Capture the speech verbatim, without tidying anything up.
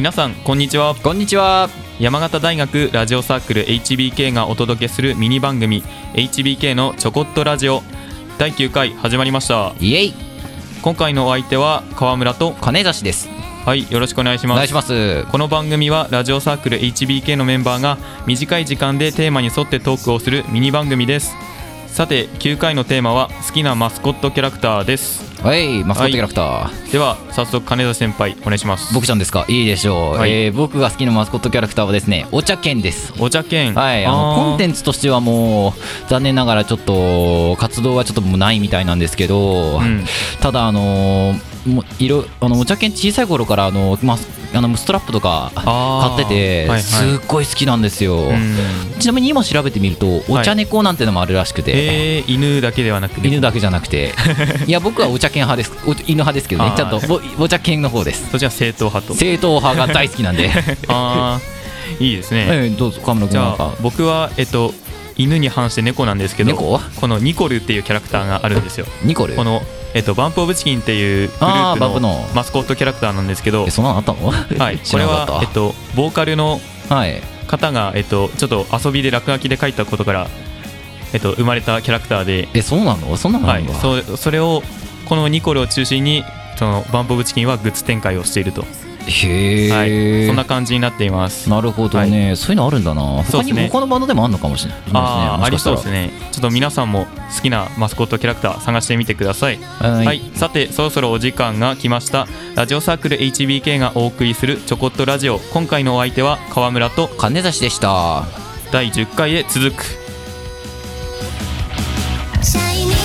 皆さんこんにちは。 こんにちは。 山形大学ラジオサークル エイチビーケー がお届けするミニ番組 エイチビーケー のちょこっとラジオだいきゅうかい始まりました。 イエイ。 今回のお相手は川村と金指です。 はい、よろしくお願いします。 お願いします。 この番組はラジオサークル エイチビーケー のメンバーが短い時間でテーマに沿ってトークをするミニ番組です。さてきゅうかいのテーマは好きなマスコットキャラクターです。 はい、マスコットキャラクター、はい、 では早速金田先輩お願いします。 僕ちゃんですか。いいでしょう、はい。えー、僕が好きなマスコットキャラクターはですね、お茶犬です。 お茶犬、 はい、あのコンテンツとしてはもう残念ながらちょっと活動はちょっともうないみたいなんですけど、うん、ただあのーもういろあのお茶犬小さい頃からあの、まあ、あのストラップとか買ってて、はいはい、すっごい好きなんですよ。ちなみに今調べてみるとお茶猫なんてのもあるらしくて、はい、 えー、犬だけではなくて犬だけじゃなくていや僕はお茶犬派です。犬派ですけどね、ちゃんとお茶犬の方です。 そちら正統派と。 正統派が大好きなんであーいいですね、 えー、どうぞ川村君。 じゃあ僕はえっと犬に反して猫なんですけど、このニコルっていうキャラクターがあるんですよ。 ニコル、 この、えっと、バンプオブチキンっていうグループのマスコットキャラクターなんですけど、 えそんなのあったのはい、これは、えっと、ボーカルの方が、えっと、ちょっと遊びで落書きで書いたことから、えっと、生まれたキャラクターで、 えそうなのそんなのあるんだ、 はい、そ, それをこのニコルを中心にそのバンプオブチキンはグッズ展開をしていると。 へー、 はい、そんな感じになっています。 なるほどね、はい、そういうのあるんだな。他にも他のバンドでもあるのかもしれないですね。 あありそうですね。ちょっと皆さんも好きなマスコットキャラクター探してみてください。はい、はい、さてそろそろお時間が来ました。ラジオサークル エイチビーケー がお送りするちょこっとラジオ、今回のお相手は川村と金指でした。 だいじゅっかいへ続く。